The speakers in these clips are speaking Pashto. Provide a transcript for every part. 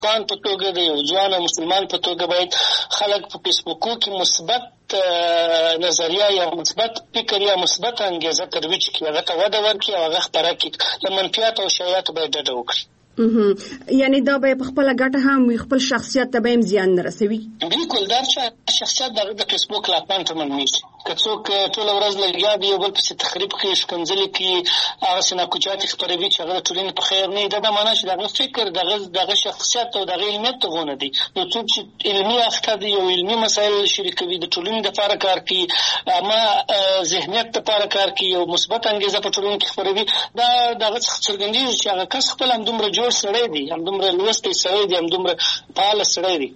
افغان په توګه د یو ځوان مسلمان په توګه باید خلک په فیسبوکو کې مثبت نظریه یا مثبت فکر یا مثبت انګیزه ترویج کړي، هغه ته وده ورکړي او هغه خپره کړي، له منفیاتو او شایعاتو باید ډډه وکړي. یعنی دا به په خپل ګټه هم خپل شخصیت ته به هم زیان نه رسوي. بالکل دا شخصیت د فیسبوک له اکاونټ منمیږي. که څوک ټوله ورځ لګیا دی یو بل پسې تخریب کوي، ښکنځلې کوي، هغسې ناکوچات خپروي چې هغه د ټولنې په خیر نه وي، دا دا معنا چې د هغه فکر دغه شخصیت او دغه علمیت دغه نه دی. یو څوک چې علمي اخته دی، یو علمي مسایل شریکوي، د ټولنې دپاره کار کوي، عامه ذهنیت دپاره کار کوي، یو مثبت انګیزه په ټولنه کې خپروي، دا دغه څخه څرګندېږي چې هغه کس خپل همدومره جوړ سړی دی، همدومره لوستی سړی دی، همدومره فعاله سړی دی.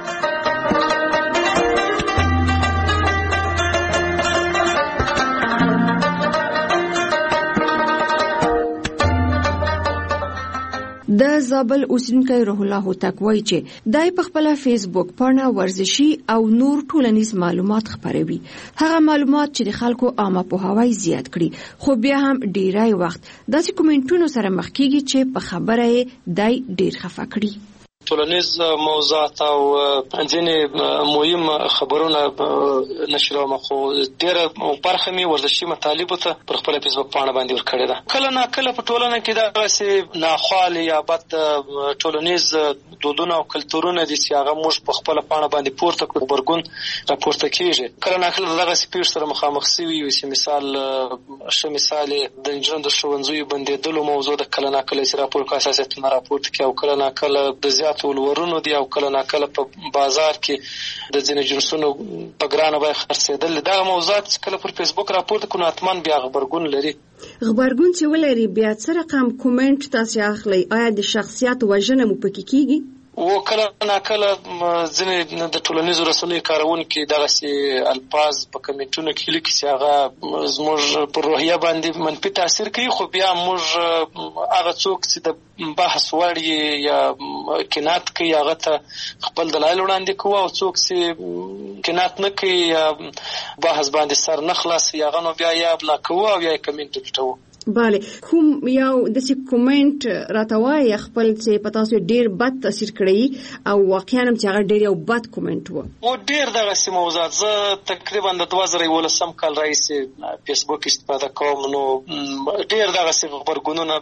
د زابل اوسیدونکی روح الله هوتک وایي چې دای په خپل فیسبوک پاڼه ورزشي او نور ټولنیز معلومات خپروي. هغه معلومات چې د خلکو عامه پوهاوی زیات کړي، خو بیا هم ډیری وخت داسې کومنټونو سره مخ کیږي چې په خبره یې دای ډیر خفه کړي. ټولنیز موضوعات او ځینې مهم خبرونه نشروم، خو ډېره برخه مې ورزشي مطالبو ته پر خپله فیسبوک پاڼه باندې ورکړې ده. کله ناکله په ټولنه کې دغسې ناخوالې یا بد ټولنیز دودونه او کلتورونه دي چې هغه موږ په خپله پاڼه باندې پورته کړو، غبرګون راپورته کېږي. کله ناکله دغسې پېښو سره مخامخ سوي یو چې ښه مثال یې د نجونو د ښوونځیو بندېدلو موضوع ده. کله ناکله چې راپور کو حساسیتونه راپورته کړي، او کله ناکله د زیاتو ولورونو دي، او کله ناکله په بازار کې د ځینې جنسونو په ګرانه بیه خرڅېدل. دغه موضوعات چې کله پر فیسبوک راپورته کړو، نو حتما بیا غبرګون لري. غبرګون چې ولري، بیا څه رقم کومنټ تاسې اخلئ؟ آیا د شخصیت وژنه مو پکې کېږي؟ و کله ناکله ځینې د ټولنیزو رسنیو کاروونکي دغسې الفاظ په کمنټونو کې لیکي چې هغه زموږ پر روحیه باندې منفي تاثیر کوي، خو بیا موږ هغه څوک چې د بحث وړ یا قناعت کوي هغه ته خپل دلایل وړاندې کوو، او څوک چې قناعت نه کوي یا بحث باندې سر نه خلاصوي هغه نو بیا یا بلاک کوو او یا یې کمنټ ټیټوو. بله، کوم یو داسې کومنټ راته وایي خپل چې په تاسو ډېر بد تاثیر کړی او واقعا هم چې هغه ډېر یو بد کومنټ و؟ و ډېر دغسې موضوعات. زه تقریبا د 2011 کال راهیسې فیسبوک استفاده کوم، نو ډېر دغسې غبرګونونه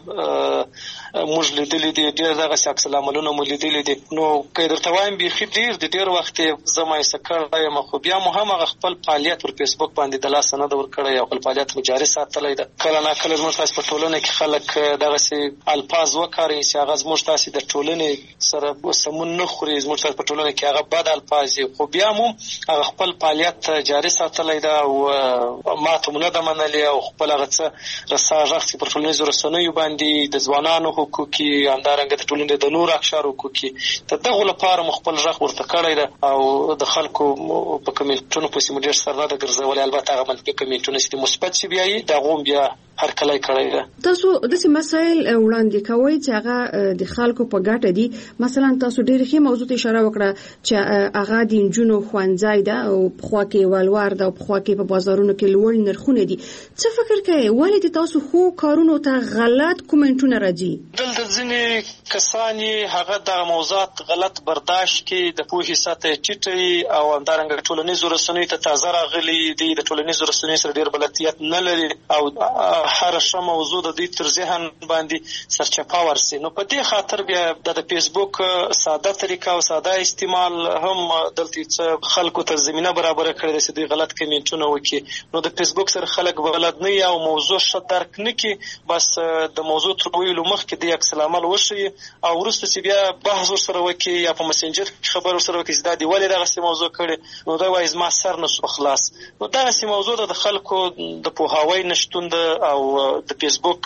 موږ لیدلي دي، ډېر دغسې عکس العملونه مو لیدلي دي. نو که یې درته وایم بیخي ډېر د ډېر وخت یې زه مایوسه کړی یم، خو بیا مو هم هغه خپل فعالیت پر فیسبوک باندې د لاسه نه ده ورکړی او خپل فعالیت مو جاري ساتلی ده. کله ناکله زموږ تاسې په ټولنه کې خلک دغسې الفاظ وکاروي چې هغه زموږ تاسې د ټولنې سره سمون نه خوري، زموږ تاسې په ټولنه کې هغه بد الفاظ دي، خو بیا مو هغه خپل فعالیت جاري ساتلی ده او ماته مو نه ده منلې، او خپل هغه څه رسا غږ چې پر ټولنیزو رسنیو باندې د ځوانانو حقوقي، همدارنګه د ټولنې د نورو اقشارو حقوقي، د دغو لپاره مو خپل غږ ورته کړی ده، او د خلکو په کمنټونو پسې مو ډېر سر نه ده ګرځولی. البته هغه منفي کمنټونه چې مثبت چې بیا یي د هغو هم بیا هرکلی کړی ده. تاسو داسې مسایل وړاندې کوئ چې هغه د خلکو په ګټه دي. مثلا تاسو ډېرې ښې موضوع ته اشاره وکړه چې هغه د نجونو ښوونځی ده او پخوا کې ولور ده او پخوا کې په بازارونو کې لوړ نرخونه دي. څه فکر کوئ ولې د تاسو ښو کارونو ته غلط کومنټونه راځي؟ دلته ځینې کسان هغه دغه موضوعات غلط برداشت کړي، د پوهې سطحه یې ټیټه وي، او همدارنګه ټولنیزو رسنیو ته تازه راغلي دي، د ټولنیزو رسنیو سره ډېر بلدیت نه لري، او هر ښه موضوع د دوی تر ذهن باندې سرچپه ورسي. نو په دې خاطر بیا د فیسبوک ساده طریقه او ساده استعمال هم دلته څه خلکو ته زمینه برابره کړې ده چې دوی غلط کمنټونه وکړي. نو د فیسبوک سره خلک بلد نه وي او موضوع ښه درک نه کړي، بس د موضوع تر ویلو مخکې د عکس العمل وښیي، او وروسته چې بیا بحث ورسره وکړي یا په مسنجر کې خبر ورسره وکړي چې دا دې ولې دغسې موضوع کړې، نو دی وایي زما سر نه شو خلاص. نو دغسې موضوع د خلکو د پوهاوی نشتون ده، او د فیسبوک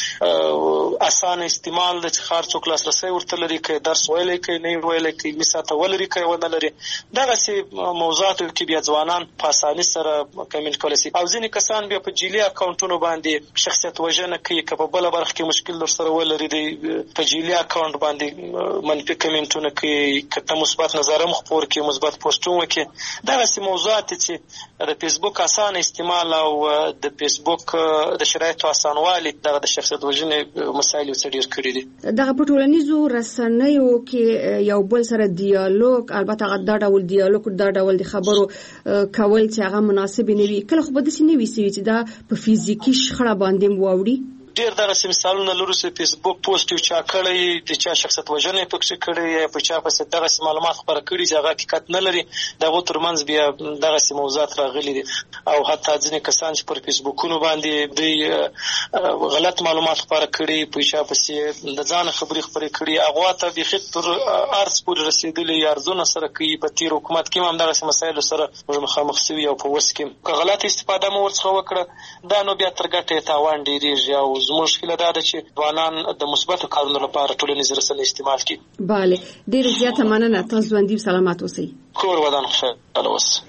اسانه استعمال د چې هر څوک لاسرسی ورته لري، که درس ویلی که نه ویلی، که علمي سطحه ولري که ونه لري. دغسې موضوعاتو کې بیا ځوانان په اساني سره کمنټ کولی شي، او ځینې کسان بیا په جعلي اکاونټونو باندې شخصیت وژنه کوي. که په بله برخه کې مشکل درسره ولري، په جعلي اکاونټ باندې منفي کمنټونه کوي، که ته مثبت نظر هم خپور کړي، مثبت پوسټونه وکړي. دغسې موضوعات چې د فیسبوک اسانه استعمال او د فیسبوک د شرایطو اسانوالي د شخصیت وژنې مسایل څه ډیر کړی دي. دغه په ټولنیزو رسنیو کې یو بل سره ډیالوګ، البته دا ډول ډیالوګ دا ډول د خبرو کول چې هغه مناسب نه وي، کله خو به داسې نه وي چې دا په فزیکی شخړه باندې واوړي. ډیر دغه مثالونه لرو چې فیسبوک پوسټ یو چا کړی د چا شخصیت وژنې پکې کړی په چا پسې دغه معلومات خبره کړي چې هغه حقیقت نه لري، دغه ترمنځ بیا دغه موضوعات راغلي دي او حتی ځینې کسان چې پر فیسبوکونو باندې د غلط معلومات خبره کړي په چا پسې د ځان خبري خبرې کړي، هغه ته د خطر ارز پورې رسیدلي ارزونه سره کوي. په تیر حکومت کې هم دغه مسایل سره مخامخ شوي او په وس کې که غلط استفاده مو ورڅخه وکړه دا نو بیا تر ګټې تاوان ډیریږي او زموږ هیله دا ده چې ځوانان د مثبتو کارونو لپاره ټولنیز رسنۍ استعمال کړي. بله، ډېره زیاته مننه. تاسو ژوندي سلامت اوسئ. کور ودان خوشاله اوسئ.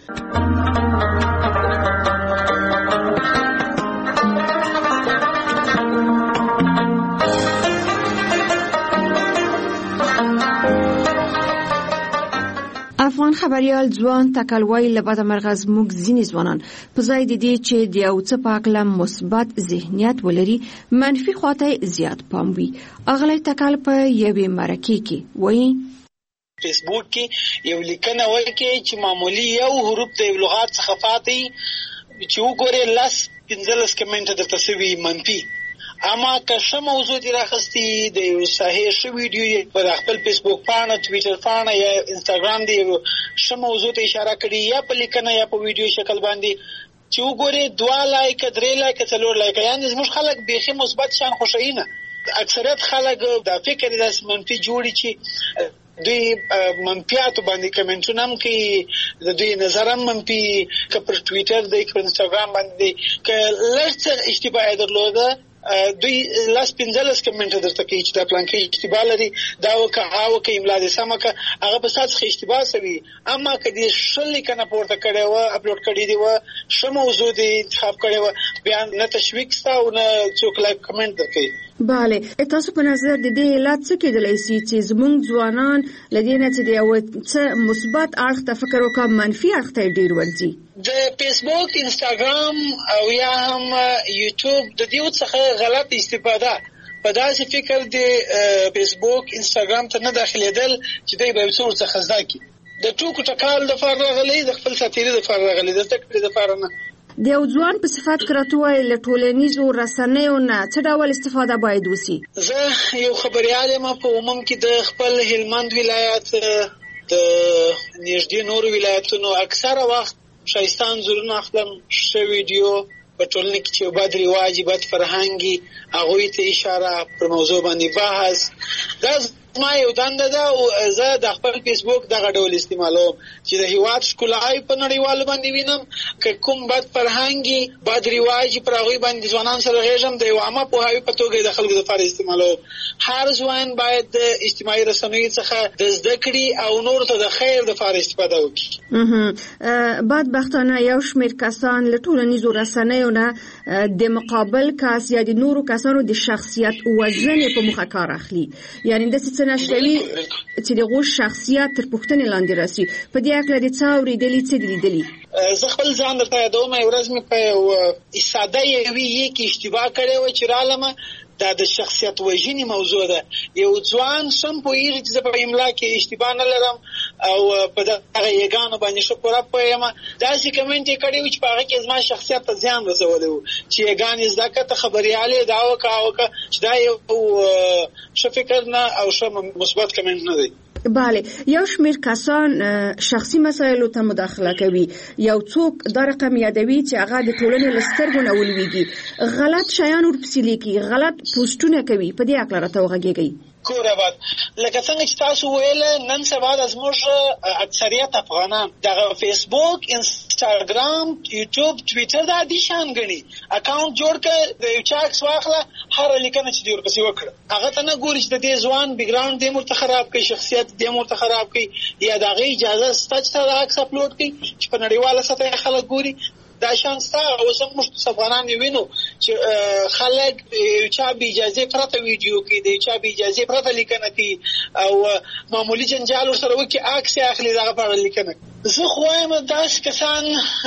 افغان خبريال ځوان تکلوي لبد مرغز موږ ځینې ځوانان په ځای د دې چې د یو څه په اړه مثبت ذهنیت ولري منفي خواته زیات پام وي. اغلی تکل په یوې مرکې کې وایي فیسبوک کې یو لیکنه وکړي چې معمولی یو حروف د لغات څخه فاتي چې وګوري لاس 15 کمنټ درته سوي منفي، اما که څه موضوع دی راخستی د یو صحیح شو ویډیو په خپل فیسبوک پاڼه، ټویټر پاڼه یا انستګرام دی څه موضوع ته اشاره کړي یا په لیکنه یا په ویډیو شکل باندې چې وګوري 2 لایک 3 لایک 4 لایک، یعنی زموږ خلک بیخي مثبت شان خوشی نه. اکثریت خلک د فکر د منفي جوړي چې دوی منفیاتو باندې کمنټونه هم کوي، د دوی نظر هم منفي، که پر ټویټر دی که پر انستګرام باندې که لږ څه اشتباه درلوده دوی لاس 15 کمنټ درته کوي چې دا پلان کې اشتباه لري، دا وکه او که املا دې سمه که هغه په سات څخه اشتباه سوي. اما که دې شل کنه پورته کړي و اپلوډ کړي دی و څه موضوع دې انتخاب کړي و بیا نه تشویق ستا او نه څوک لایک کمنټ درکوي. بله، تاسو په نظر د دې علت څه کېدلی شي چې زموږ ځوانان لدې نه چې د یو څه مثبت اړخ ته فکر وکړي منفي اړخ ته ډیر ورځي؟ د فیسبوک، انستګرام او یا هم یوټیوب د دې څخه غلط استفاده په داسې فکر د فیسبوک انستګرام ته نه داخليدل چې دوی به څور څخه زده کی د ټوکو ټکال د فارغ غلي د خپل ساتيري د فارغ غلي د تکړه د فارغ نه د یو ځوان په صفات کراتوي له ټولنیزو رسنیو نه څه ډول استفاده باید وسی؟ زه یو خبريال یم په عموم کې د خپل هلمند ولایت د نږدې نور ولایتونو اکثره وخت شایستان زورونه اخلم، ښه ویډیو په ټولنه کې چې بد رواج بد فرهنګي هغه ته اشاره پر موضوع باندې بحث دا ما یو دنده ده او زه د خپل فیسبوک دغه ډول استعمالوم چې د هیواد ښکلای په نړیوالو باندې وینم که کوم بد فرهنګي بد رواج پر هغه باندې ځوانان سره غږم د یو عامه پوهاوی په توګه د خلکو لپاره استعمالوم. هر ځوان باید د اجتماعي رسنیو څخه د زده کړې او نور ته د خیر لپاره استفاده وکړي. بدبختانه یو شمېر کسان له ټولنیزو رسنیو نه د مقابل کس یا د نورو کسانو د شخصیت وژنې په مخه کار اخلي، یعنی د نشوي چې دغه شخصیت تر پوښتنې لاندې راسي. په دې اړه د څاوري دلی څه لیدلی؟ زه خپل ځان درته یادوم، یو ورځ مې په ساده یوې کې اشتباه کړې و چې رالمه دا د شخصیت وژنې موضوع ده. یو ځوان سم پوهیږي چې زه په املا کې اشتباه نه لرم او په دغه یګانو باندې ښه پوره پوهیم، داسې کمنټ یې کړی و چې په هغه کې زما شخصیت ته زیان رسولی و چې یګانې زده کړه ته خبریالې دا وکړه چې دا یو ښه فکر نه او ښه مثبت کمنټ نه دی. بله، یو شمېر کسان شخصي مسایلو ته مداخله کوي، یو څوک دا رقم یادوي چې هغه د ټولنې له سترګو نه ولویږي، غلط شیان ورپسې لیکي، غلط پوسټونه کوي. په دې اړه راته وغږیږئ. کور آباد لکه څنګه چې تاسو ویل نن سبا د زموږ اکثریت افغانان دغه فیسبوک، انستګرام، یوټیوب، ټویټر دا دي شان غني اکاونټ جوړ کړ د یو چا عکس واخله هر لیکنه چې دی ورپسې وکړه، هغه ته نه ګوري چې د دې ځوان بیک ګراوند دې مرته خراب کړي، شخصیت دې مرته خراب کړي یا دغه اجازه ستاسو ته عکس اپلوډ کړي چې په نړیواله سطح خلک ګوري. دا شان ستا اوس هم موږ افغانان وینو چې خلک چا به اجازه پرته ویډیو کې دی، چا به اجازه پرته لیکنه کوي او معمولی جنجال ورسره وکړي عکس اخلي دغه په اړه لیکنه. زه خو وایم داسې کسان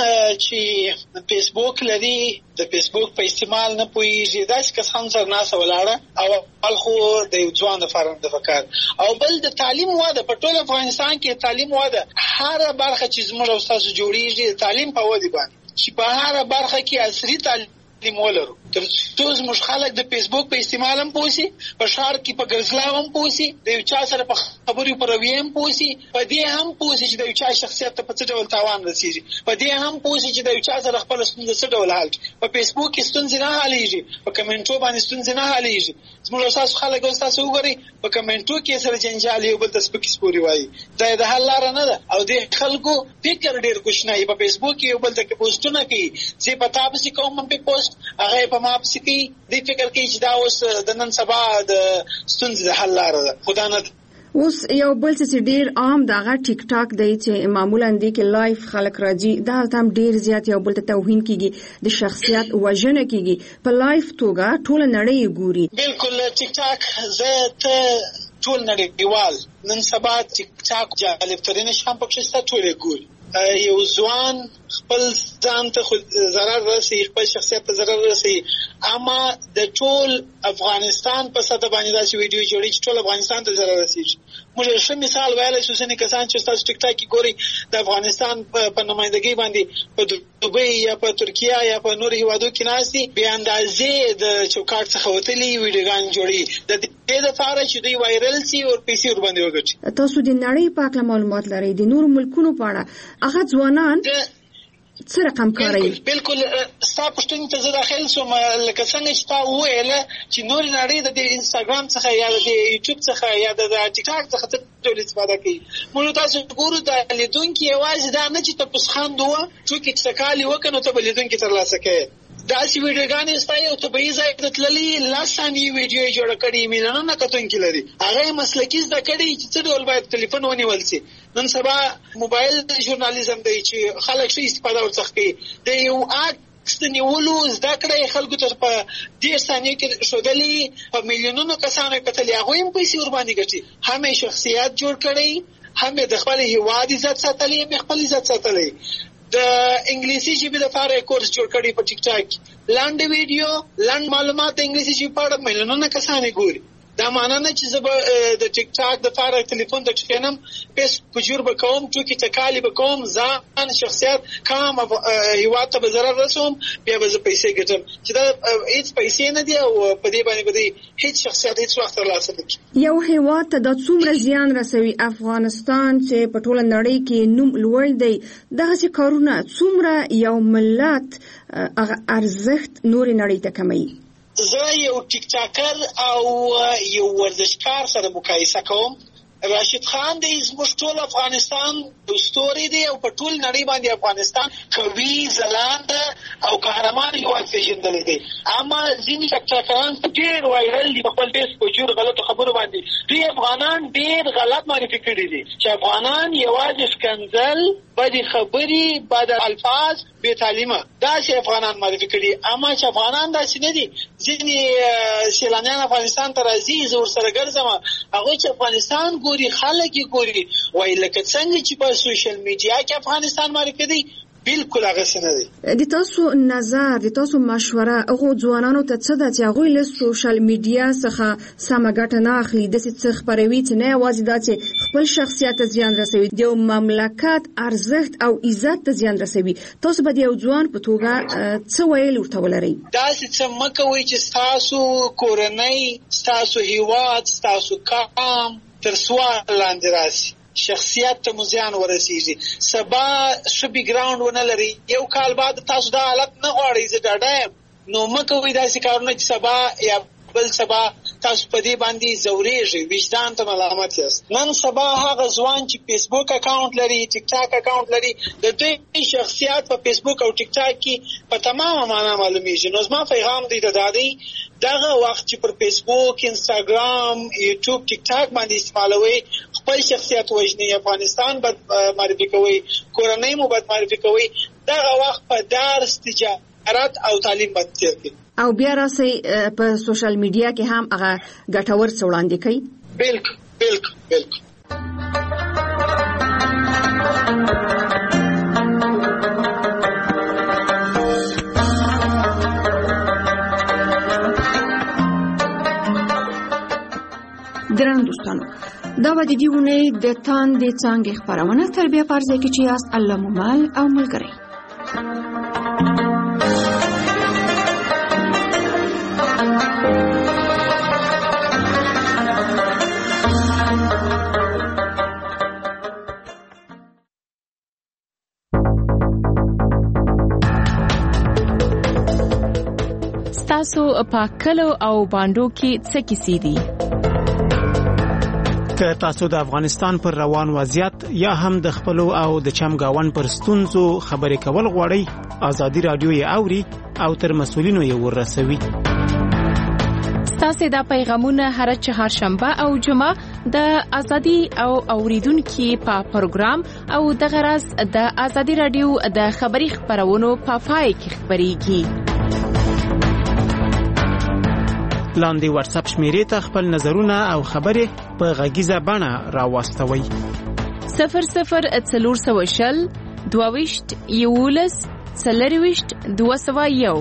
چې فیسبوک لري د فیسبوک په استعمال نه پوهېږي، داسې کسان سره ناسته ولاړه او اول خو د یو ځوان لپاره د فکر او بل د تعلیم وده په ټول افغانستان کې تعلیم وده هر برخه چې زموږ او تاسو جوړیږي د تعلیم په ودې باندې چې په هر برخه کې عصري تعلیم ولرو. تر څو زموږ خلک د فیسبوک په استعمال هم پوه شي، په ښار کې په ګرځلاو هم پوه شي، د یو چا سره په خبرو په رویې هم پوه شي، په دې هم پوه شي چې د یو چا شخصیت ته په څه ډول تاوان رسېږي، په دې هم پوه شي چې د یو چا سره خپله ستونزه څه ډول حل کړي. په فیسبوک کې ستونزې نه حلېږي، په کمنټو باندې ستونزې نه حلېږي. زموږ او ستاسو خلک اوس تاسو وګورئ په کمنټو کې سره جنجال یو بل ته سپکې سپورې وایي، دا د حل لاره نه ده او د خلکو فکر ډېر کوچنی. په فیسبوک کې یو بل ته پوسټونه کوي، زه په تا پسې کوم هم پې پوسټ، هغه په ما پسې کوي، دوی فکر کوي چې دا اوس د نن سبا د ستونزې د حل لاره ده، خو دا نه ده. اوس یو بل څه ډیر عام دغه ټیک ټاک دی چې معمولا دی کې لایف خلک راځي، دا هم ډیر زیات یو بل ته توهین کیږي، د شخصیت وژنه کیږي، په لایف توګه ټول نړۍ ګوري. بالکل ټیک ټاک زه ته ټول نړیوال نن سبا ټیک ټاک جالب ترين شام پکې ستا ټول ګوري. یو ځوان خپل ځان ته ضرر رسي، خپل شخصیت ته ضرر رسي، اما د ټول افغانستان په سطح باندې داسې ویډیو جوړي چې ټول افغانستان ته ضرر رسیږي. موږ ښه مثال ویلی شو، ځینې کسان چې تاسو ټیک ټاک کې ګورئ د افغانستان په نمایندګۍ باندې په دوبۍ یا په ترکیه یا په نورو هیوادو کې ناست دي، بې اندازې د چوکاټ څخه وتلي ویډیوګانې جوړوي د دې لپاره چې دوی وایرل شي او پیسې ورباندې وګټي. تاسو د نړۍ په اړه معلومات لرئ، د نورو ملکونو په اړه هغه ځوانان څه رقم کوي؟ بالکل ستا پوښتنې ته زه داخل شوم، لکه څنګه چې تا وویله چې نورې نړۍ د انسټاګرام څخه یا د یوټیوب څخه یا د ټیک ټاک څخه څه ډول استفاده کوي. موږ تاسو ګورو د لیدونکي یوازې دا نه چې تپوسخند وه، څوک چې څکالي وکړي نو ته به لیدونکي ترلاسه کوې. داسې ویډیوګانې ستا یو طبیعي ځای ته تللي 10 ثانیې ویډیو یې جوړه کړې، میلیونونه کتونکي لري، هغه یې مسلکي زده کړي چې څه ډول باید ټلیفون ونیول شي. نن سبا موبایل ژورنالیزم دی چې خلک ښه استفاده ورڅخه کوي، د یو عکس د نیولو زده کړه یې خلکو ته په 10 ثانیو کې ښودلي، په میلیونونو کسانو یې کتلي، هغوی هم پیسې ورباندې ګټي. هم یې شخصیت جوړ کړی، هم یې د خپل هېواد عزت ساتلی، هم یې خپل عزت ساتلی. د انګلیسي ژبې لپاره کورس جوړ کړی په ټیک ټاک، لنډ ویډیو لنډ معلومات د انګلیسي ژبې په اړه میلیونونه کسان یې ګوري. دا معنی نه چې زه به د ټیک ټاک دپاره تلیفون ته کښېنم، پیس پجور به کوم، ټوکې ټکالې به کوم، ځان شخصیت کام هېواد ته به ضرر رسوم، بیا به زه پیسې ګټم، چې دا هېڅ پیسې نه دي او په دې باندې به دوی هېڅ شخصیت هېڅ وخت ترلاسه نه کړي. یو هېواد ته دا څومره زیان رسوي؟ افغانستان چې په ټوله نړۍ کې نوم لوړ دی، دغسې کارونه څومره یو ملت ارزښت نورې نړۍ ته کموي؟ زه یو ټیک ټاکر او یو ورزشکار سره مقایسه کوم. راشد خان دی زموږ ټول افغانستان ستوری دی او په ټول نړۍ باندې افغانستان قوي، ځلانده او قهرمان هېواد پېژندلی دی. اما ځینې ټیک ټاکران ډېر وایرل دي په خپل فیس په جوړ غلطو خبرو باندې. دوی افغانان ډېر غلط معرفي کړي دي چې افغانان یوازې ښکنځل، بدې خبرې، بد الفاظ، بې تعلیمه، داسې افغانان معرفي کړي. اما چې افغانان داسې نه دي. ځینې سیلانیان افغانستان ته راځي، زه ورسره ګرځم، هغوی چې افغانستان ګوري، خلک یې ګوري، وایي لکه څنګه چې په سوشل میډیا کې افغانستان معرفي دی، بالکل هغسې نه دی. د تاسو نظر، د تاسو مشوره هغو ځوانانو ته څه ده چې هغوی له سوشل میډیا څخه سمه ګټه نه اخلي، داسې څه خپروي چې نه یوازې دا چې خپل شخصیت ته زیان رسوي، د یو مملکت ارزښت او عزت ته زیان رسوي؟ تاسو به د یو ځوان په توګه څه ویل ورته ولرئ؟ داسې څه مه کوئ چې ستاسو کورنۍ، ستاسو هېواد، ستاسو قام تر سوال لاندې راسي، شخصیت ته مو زیان ورسیږي، سبا ښه بیکګراونډ ونه لري، یو کال بعد تاسو دا حالت نه غواړئ، زه ډاډه یم. نو مه کوئ داسې کارونه چې سبا یا بل سبا تاسو په دې باندې ځورېږئ، وجدان ته ملامت یاست. نن سبا هغه ځوان چې فیسبوک اکاونټ لري، ټیک ټاک اکاونټ لري، د دوی شخصیت په فیسبوک او ټیک ټاک کې په تمامه معنا معلومیږي. نو زما پیغام دی ته دا دی دغه وخت چې پر فیسبوک، انستاګرام، یوټیوب، ټیک ټاک باندې استعمالوي، خپل شخصیت وژني، افغانستان بد معرفي کوي، کورنۍ مو بد معرفي کوي، دغه وخت په درس، تجارت او تعلیم باندې تیر کړي. او بیا راسي په سوشل میډیا کې هم هغه ګټور څه وړاندې کوي. بالکل. ګران دوستانو، دا به د دې اونۍ د تاندې څانګې خپرونه تر بیا فرضه کې چې یاست الله ممال او ملګری. ستاسو په کلو او باندو کې څه کیسې دي؟ که تاسو د افغانستان پر روان وضعیت یا هم د خپل او د چمګاون پر ستونزو خبرې کول غواړئ، ازادي رادیو یې اوري او تر مسؤلینو یې ورسوي. ستاسو دا پیغامونه هر چهارشنبه او جمعه د ازادي او اوریدونکو په پروګرام او د غرض د ازادي رادیو د خبري خبرونو په پای کې خبريږي. لاندې واتس اپ شمیرې ته خپل نظرونه او خبرې په غږیزه بڼه راوستوي. 0040 22 11 40 201.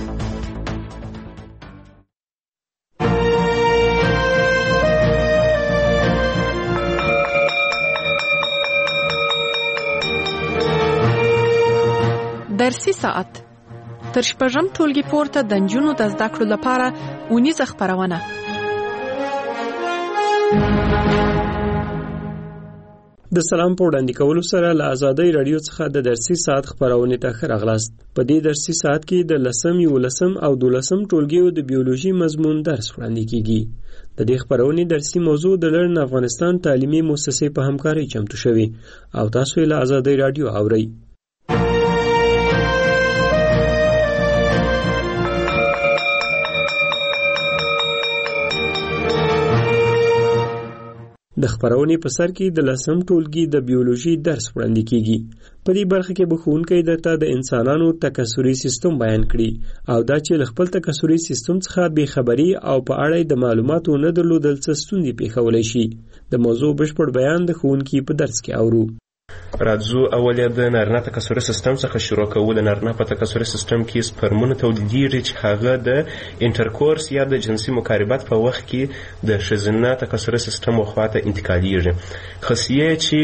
درسي ساعت تر شپږم ټولګي پورته د نجونو د زده کړو لپاره اونیزه خبرونه. د سلام په وړاندې کولو سره له ازادۍ رادیو څخه د درسي ساعت خبرونه ته ښه راغلاست. په دې درسي ساعت کې د 10م، 11م او 12م ټولګیو د بیولوژي مضمون درس وړاندې کیږي. د دې خبرونه درسي موضوع د لرن افغانستان تعلیمي مؤسسې په همکارۍ چمتو شوی او تاسو یې له ازادۍ رادیو اورئ. د خبرونې په سر کې د 10م ټولګي د بیولوژي درس وړاندې کیږي. په دې برخه کې به ښوونکی درته د انسانانو تکثري سیستم بیان کړي او دا چې له خپل تکثري سیستم څخه بې خبري او په اړه د معلوماتو نه درلودل څه ستونزې پیښولی شي. د موضوع بشپړ بیان د ښوونکي په درس کې اورو. راځو اول د نارینه تکثري سیستم څخه شروع کوو. د نارینه په تکثري سیستم کې سپرمونه تولیدېږي چې هغه د انټرکورس یا د جنسي مقاربت په وخت کې د ښځینه تکثري سیستم خواته انتقالېږي. خصیه چې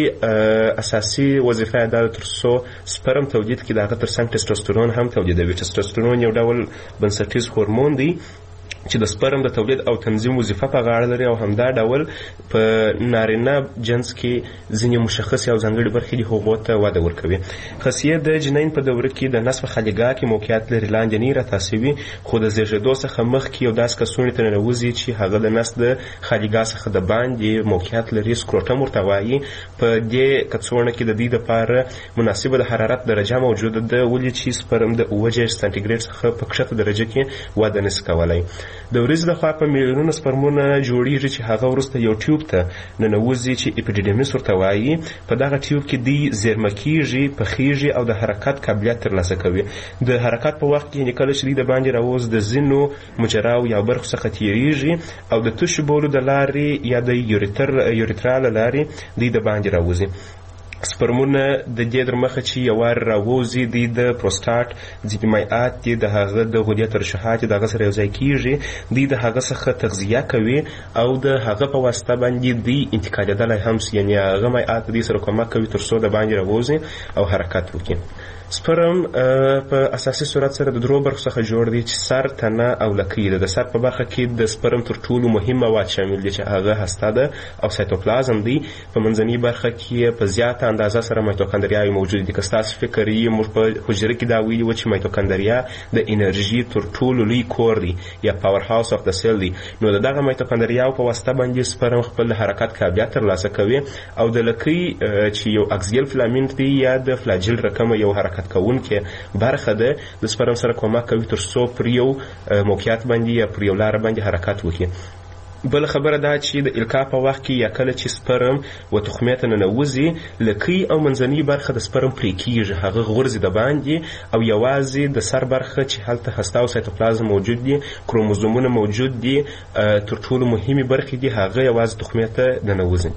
اساسي وظیفه یې دا ده تر څو سپرم تولید کړي، د هغه تر څنګ ټسټوسټرون هم تولیدوي. ټسټوسټرون یو ډول بنسټیز هورمون دی چې د سپرم د تولید او تنظیم وظیفه په غاړه لري او همدا ډول په نارینه جنس کې ځینې مشخص او ځانګړي برخې د هغو ته وده ورکوي. خصیه د جنین په دوره کې د نصف خلیګاه کې موقعیت لري، لاندې نه راتاسوي خو د زیږېدو څخه مخکې یو داسې کڅوړې ته ننوځي چې هغه د نس د خلیګاه څخه د باندې موقعیت لري، سکروټم ورته وایي. په دې کڅوړه کې د دې لپاره مناسبه د حرارت درجه موجوده ده، ولې چې سپرم د 7 سانتیګریډ څخه په کښته درجه کې وده نشي کولی. د ورځې لخوا په میلیونونو سپرمونه جوړیږي چې هغه وروسته یو ټیوب ته ننوځي چې اپیډیډیمیس ورته وایي. په دغه ټیوب کې دی زیرمه کیږي، پخیږي او د حرکت قابلیت ترلاسه کوي. د حرکت په وخت کې کله چې د باندې راوځ د ځینو مجراو یا برخو څخه تیریږي او د تشو بولو د لارې یا د یوریترا له لارې دی د باندې راوځي. سپرمونه د دې در مخه چې یو وار راوځي دی د پروستات ځینې مایعات دي د هغه د غدې ترشحات د هغه سره یو ځای کیږي، دی د هغه څخه تغذیه کوي او د هغه په واسطه باندې دی انتقالېدلی هم سي، یعنې هغه مایعات دې سره کومک کوي تر څو د باندې راوځي او حرکت وکړي. سپرم په اساسي صورت سره د درو برخو څخه جوړ دی چې سر، تنه او لکۍ ده. د سر په برخه کې د سپرم تر ټولو مهم مواد شامل دي چې هغه هسته ده او سایتوپلازم دی. په منځنۍ برخه کې په زیاته اندازه سره مایتوکندریاوې موجود دي. که ستاسو فکر یې موږ په حجره کې دا ویلي و چې مایتوکندریا د انرژي تر ټولو لوی کور دی یا پاور هاوس اف د سیل دی، نو د دغه مایتوکندریاو په واسطه باندې سپرم خپل حرکت قابلیت ترلاسه کوي او د لکۍ چې یو اکسیل فلامنټ دی یا د فلاجیل رقم یو حرکت حرکت کوونکې برخه ده د سپرم سره کومک کوي تر څو پر یو موقعیت باندې یا پر یو لاره باندې حرکت وکړي. بل خبره دا چې د القا په وخت کې یا کله چې سپرم و تخمې ته ننوځي لکۍ او منځنۍ برخه د سپرم پرې کیږي، هغه غورځي د باندې او یوازې د سر برخه چې هلته هسته او سایتوپلازم موجود دي، کروموزومونه موجود دي، تر ټولو مهمې برخې دي، هغه یوازې تخمې ته ننوځي.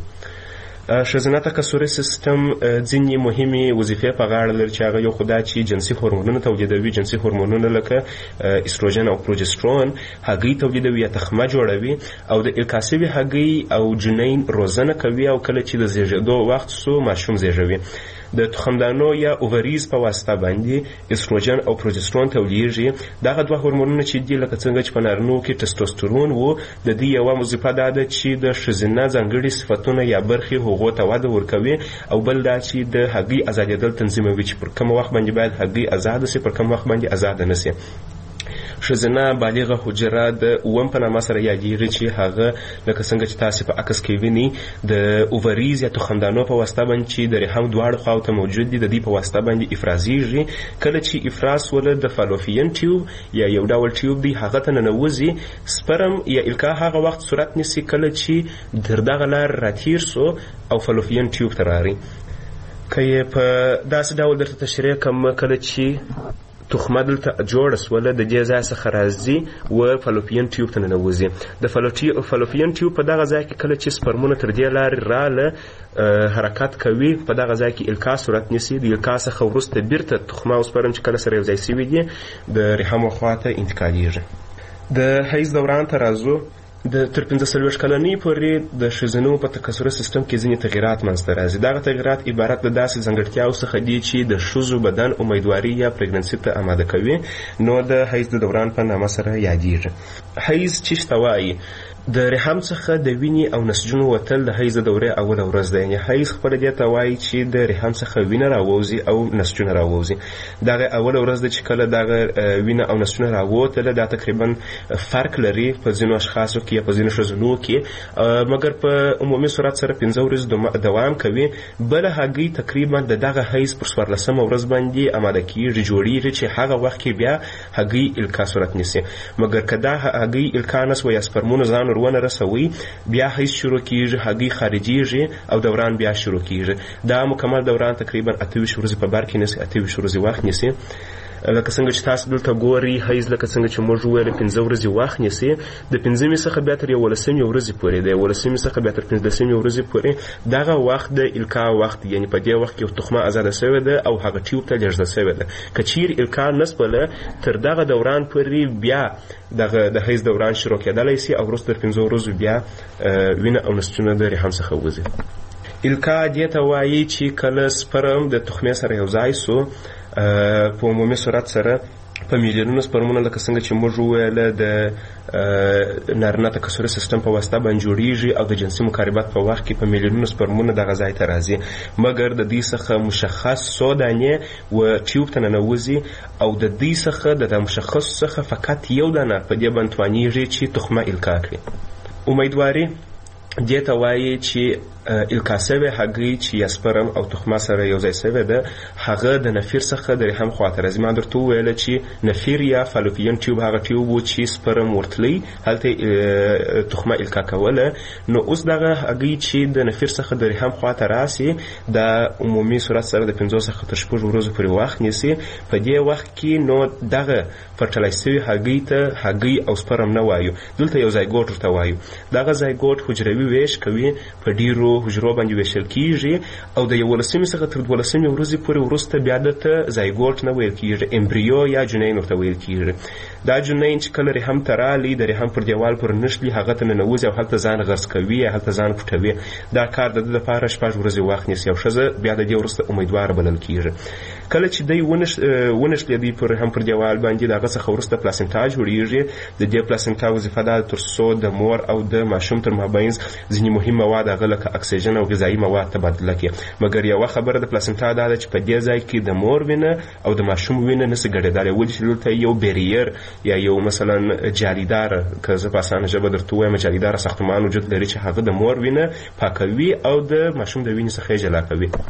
ښځینه تکثري سیستم ځینې مهمې وظیفې په غاړه لري چې هغه یو خو دا چې جنسي هورمونونه تولیدوي. جنسي هورمونونه لکه استروجن او پروجسترون هګۍ تولیدوي یا تخمه جوړوي او د القا سوي هګۍ او جنین روزنه کوي او کله چې د زیږېدو وخت سو ماشوم زیږوي. د تخمدانو یا اووریز په واسطه باندې استروجن او پروجسترون تولیږي. دغه دوه هورمونونه چې دي لکه څنګه چې په نارینو کې ټستوسترون وو، د دې یوه وظیفه دا ده چې د ښځینه ځانګړي صفتونه یا برخې هغو ته وده ورکوي او بل دا چې د هګۍ ازادېدل تنظیموي چې پر کوم وخت باندې باید هګۍ ازاده سي، پر کوم وخت باندې ازاده نه سي. ښځینه بالغه حجره د اووم په نامه سره یادېږي چې هغه لکه څنګه چې تاسې په عکس کې وینئ د اووریز یا تخمدانو په واسطه باندې چې د رحم دواړو خواو ته موجود دي، د دې په واسطه باندې افرازیږي. کله چې افراز وله د فالوپین ټیوب یا یو ډول ټیوب دی هغه ته ننوځي، سپرم یا القا هغه وخت صورت نیسي کله چې تر دغه لار راتیر سو او فالوپین ټیوب ته راغی. که یې په داسې ډول درته تشریح کړم، کله چې تخمه دلته جوړه سوله د دې ځای څخه راځي و فالوپین ټیوب ته ننوځي. د فالوپین ټیوب په دغه ځای کې کله چې سپرمونه تر دې لارې راله حرکت کوي، په دغه ځای کې القا صورت نیسي. د القا څخه وروسته بیرته تخمه او سپرم چې کله سره یو ځای سوي دي د رحم خواته انتقالیږي. د حیض دوران ته راځو. تر 45 کلنۍ پورې د ښځینو په تکثري سیستم کې ځینې تغیرات منځته راځي. دغه تغیرات عبارت د داسې ځانګړتیاو څخه دي چې د ښځو بدن امیدواري یا پریګننسي ته آماده کوي، نو د حیض د دوران په نامه سره یادېږي. حیض چی ته وایي؟ د رحم څخه د وینې او نسجونو وتل د حیض د دورې اوله ورځ ده. یعنې حیض خپله دې ته وایي چې د رحم څخه وینه راووځي او نسجونه راووځي. دغه اوله ورځ ده چې کله دغه وینه او نسجونه راووتله. دا تقریبا فرق لري په ځینو اشخاصو کې یا په ځینو ښځینو کې، مګر په عمومي صورت سره 5 ورځې دوام کوي. بله هګۍ تقریبا د دغه حیض پر 14مه ورځ باندې آماده کېږي، جوړېږي چې هغه وخت کې بیا هګۍ القا صورت نیسي. مګر که دا هګۍ القا نسوه یا سپرمونه ځان ونه رسوي، بیا حیض شروع کېږي، هګۍ خارجېږي او دوران بیا شروع کېږي. دا مکمل دوران تقریبا 28 ورځې په بر کې نیسي، 28 ورځې وخت نیسي. لکه څنګه چې تاسو دلته ګورئ، حیض لکه څنګه چې موږ وویل 5 ورځې وخت نیسي. د 5مې څخه بیا تر 11مې ورځې پورې، د 11مې څخه بیا تر 15مې ورځې پورې دغه وخت د القا وخت، یعنې په دې وخت کې تخمه ازاده سوې ده او هغه ټیوب ته لېږدول سوې ده. که چیرې القا نسپله، تر دغه دوران پورې بیا دغه د حیض دوران شروع کېدلی سي او وروسته تر 5 ورځو بیا وینه او نسجونه د رحم څخه وځي. القا دې ته وایي چې کله سپرم د تخمې سره یو ځای سو، په عمومي صورت سره په میلیونونو سپرمونه لکه څنګه چې موږ وویله د نارینه تکثري سیستم په واسطه باندې جوړیږي او د جنسي مقاربت په وخت کې په میلیونونو سپرمونه دغه ځای ته راځي. مګر د دې څخه مشخص څو دانې و ټیوب ته ننوځي او د دې څخه د مشخص څخه فقط یو دانه په دې باندې توانیږي چې تخمه القا کړي. امیدواري دې ته وایي چې القا سوې هګۍ چې یا سپرم او تخمه سره یو ځای سوې ده، هغه د نفیر څخه د رحم خواته راځي. ما درته وویله چې نفیر یا فالوپین ټیوب هغه ټیوب و چې سپرم ورتلی، هلته تخمه القا کوله. نو اوس دغه هګۍ چې د نفیر څخه د رحم خواته راسي، د عمومي صورت سره د 5 څخه تر 6 ورځو پورې وخت نیسي. په دې وخت کې نو دغه فرټلایز سوي هګۍ ته هګۍ او سپرم نه وایو، دلته یو زایګوټ ورته وایو. دغه زایګوټ حجروي ویش کوي، په ډیرو حجرو باندې ویشل کیږي او د 11مې څخه تر 12مې ورځې پورې وروسته بیا دته زایګوټ نه ویل کیږي، امبریو یا جنین ورته ویل کیږي. دا جنین چې کله رحم ته رالی، د رحم پر دیوال پر نښلي، هغه ته ننوځي او هلته ځان غرس کوي، هلته ځان پټوي. دا کار د ده لپاره 6 ورځې وخت نیسي او ښځه بیا د دې وروسته امیدواره بلل کیږي. کله چې دی ونښلېدی پر رحم پر دیوال باندې، د هغه څخه وروسته پلاسنټا جوړیږي. د دې پلاسنټا وظیفه ده تر څو د مور او د ماشوم تر مابین ځینې مهم مواد هغه لکه اکسیجن او غذایي مواد تبادله کړي. مګر یوه خبره د پلاسنټا دا ده چې په دې ځای کې د مور وینه او د ماشوم وینه نسي ګډېدلی، ولې چې دلته یو بیریر یا یو مثلا جالیداره، که زه په اسانه ژبه درته ووایم جالیداره ساختمان وجود لري چې هغه د مور وینه پاکوي او د ماشوم د وینې څخه یې جلا کوي.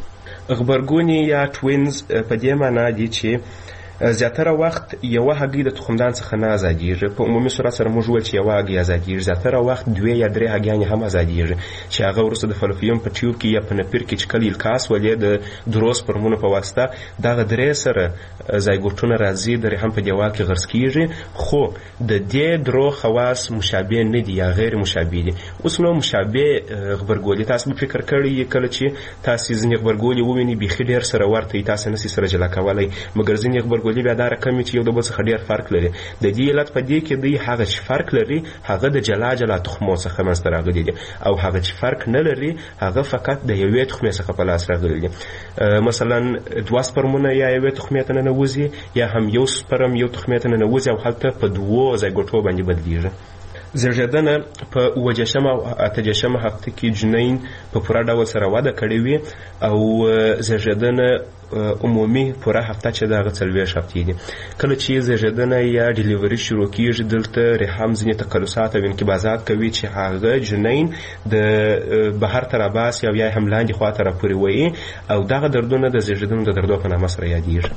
غبرګوني یا ټوینز په دې معنی دي چې زیاتره وخت یوه هګۍ د تخمدان څخه نه ازادیږي. په عمومي صورت سره موږ وویل چې یوه هګۍ ازادیږي، زیاتره وخت 2 یا 3 هګیانې هم ازادیږي چې هغه وروسته د فلوپیم په ټیوب کې یا په نپیر کې چې کله الکاس ولې د درو سپرمونو په واسطه دغه 3 سره زایګوټونه راځي، درې هم په دیوال کې غرس کیږي، خو د دې درو خواص مشابه نه دي یا غیر مشابه دي. اوس نو مشابه غبرګولي تاسو به فکر کړی کله چې تاسو ځینې غبرګولي وویني بیخي ډېر سره ورته تاسو نشئ سره جلا کولی، مګر ځینې غبرګولي بیا دا رقم چې یو د بل څخه ډېر فرق لري. د دې علت په دې کې دی هغه چې فرق لري هغه د جلا جلا تخمو څخه منځته راغلي دي، او هغه چې فرق نه لري هغه فقط د یوې تخمې څخه په لاس راغلي دي. مثلا 2 سپرمونه یا یوې تخمې ته ننوځي یا هم یو سپرم یو تخمې ته ننوځي او هلته په 2 زایګوټو باندې بدلیږي. زیږیدنه په 7 او 8 هفته کې جنین په پوره ډول سره وده کړې وي او زیږیدنه عمومي پوره هفته چې دغه 40 هفتې دي. کله چې زیږیدنه یا ډیلیوري شروع کیږي دلته رحم ځینې تقلصات او انقباضات کوي چې هغه جنین د بهر تر اباس یا هم لاندې خوا ته راپورې وایي او دغه دردونه د زیږیدنې د دردو په نامه سره یادیږي.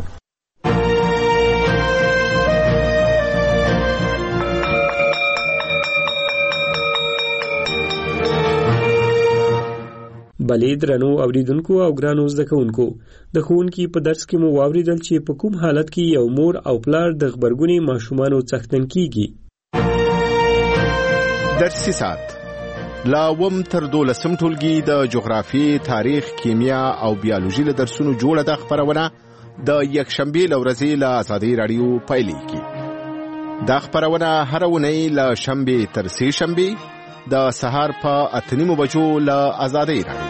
بلې درنو اوریدونکو او ګرانو زده کوونکو، د ښوونکي په درس کې مو واوریدل چې په کوم حالت کې یو مور او پلار د غبرګوني ماشومانو څښتن کیږي. درسي ساعت لا وم تر 12 ټولګي د جغرافي، تاریخ، کیمیا او بیولوژي له درسونو جوړه د خبرونه د یکشنبه لورځي له آزادۍ رادیو پایلیږي. دا خبرونه هر ونی له شنبه تر سه شنبه د سهار په 8:30 بجو له آزادۍ رادیو.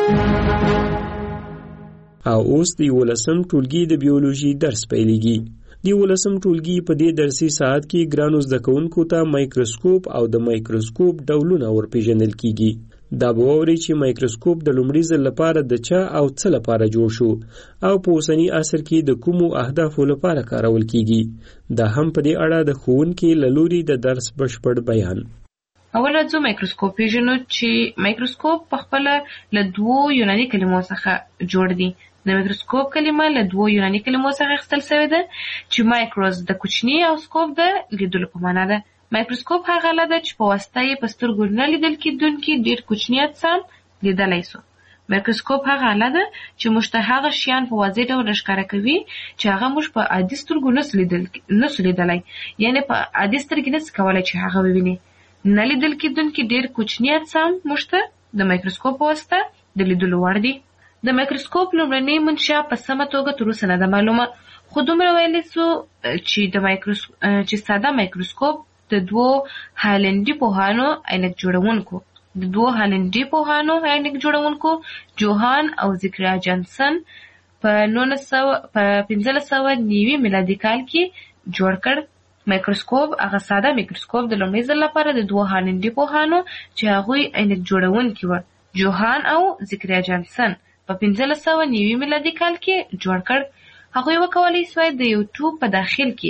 او اوس د 11م ټولګي د بیولوژي درس پیلېږي. د 11م ټولګي په دې درسي ساعت کې ګرانو زده کوونکو ته مایکروسکوپ او د مایکروسکوپ ډولونه ورپېژندل کیږي. دا به واورئ چې مایکروسکوپ د لومړي ځل لپاره د چا او څه لپاره جوړ شو او په اوسني عصر کې د کومو اهدافو لپاره کارول کیږي. دا هم په دې اړه د ښوونکي له لوري د درس بشپړ بیان. اوله ځو مایکروسکوپ پیژنو چې مایکروسکوپ په خپل له 2 یوناني کلمو څخه جوړ دي. د مایکروسکوپ کلمه له 2 یوناني کلمو څخه اخیستل شوې ده چې مایکروس د کوچني او سکوپ د لیدلو په معنا ده. مایکروسکوپ هغه آله ده چې په واسطه یې په سترګو نه لیدل کېدونکي ډېر کوچني اجسام لیدلی سو. مایکروسکوپ هغه آله ده چې موږ ته هغه شیان په واضح ډول ښکاره کوي چې هغه موږ په عادي سترګو نسو لیدلی، یعنې په عادي سترګې نسو کولی چې هغه وویني. نه لیدل کېدونکي ډېر کوچني اجسام موږ ته د مایکروسکوپ په واسطه د لیدلو وړ دي. د مایکروسکوپ لومړنۍ منشا په سمه توګه تر اوسه نه ده معلومه، خو دومره ویلی سو چې ساده مایکروسکوپ د 2 هالنډي پوهانو جوړونکو جوهان او زکریا جانسن په 1590 میلادي کال کې جوړ کړ. مایکروسکوپ هغه ساده مایکروسکوپ د لومړي ځل لپاره د 2 هالنډي پوهانو چې هغوی عینک جوړونکي وو، جوهان او زکریا جانسن په 1590 میلادي کال کې جوړ کړ. هغوی وکولی سوای د یو ټیوب په داخل کې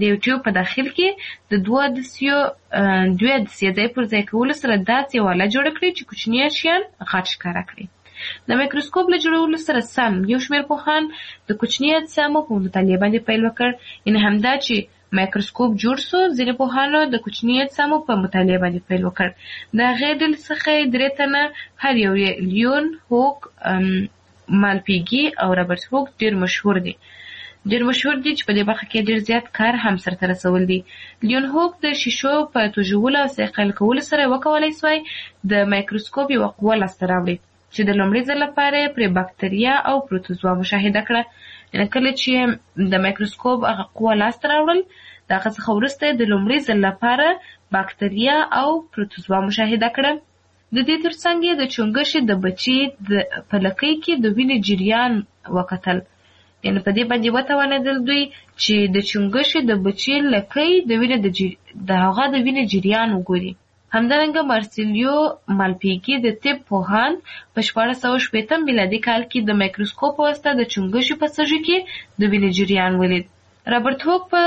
د 2 عدسیو ځای پر ځای کولو سره داسې یوه آله جوړه کړي چې کوچني شیان غټ ښکاره کړي. د مایکروسکوپ له جوړولو سره سم یو شمېر پوهان د کوچني اجسامو په مطالعې باندې پیل وکړ. یعنې همدا چې مایکروسکوپ جوړ سو، ځینې پوهانو د کوچني اجسامو په مطالعې باندې پیل وکړ. د هغې ډلې څخه 3 تنه هر یو یې لیون هوک، مالپیګي او رابرټ هوک ډېر مشهور دي چې په دې برخه کې ډېر زیات کار هم سرته رسول دي. لیون هوک د شیشو په توژولو او صیقل کولو سره وکولی سوای د مایکروسکوپ یوه قوه لاسته راوړي چې د لومړي ځل لپاره پرې باکتریا او پروتوزوا مشاهده کړه. یعنې کله چې د مایکروسکوپ هغه قوه لاسته راوړل، د هغه څخه وروسته د لومړي ځل لپاره باکتریا او پروتوزوا مشاهده کړه. د دې ترڅنګ یې د چونګښې د بچي په لکۍ کې د وینې جریان وکتل. یعنې په دې باندې وتوانېدل دوی چې د چونګښې د بچي لکۍ د هغه د وینې جریان وګوري. همدارنګه مارسیلیو مالپیګي د طب پوهان په 1660 میلادي کال کې د مایکروسکوپ په واسطه د چونګښې په سږي کې د وینې جریان ولید. رابرټ هوک په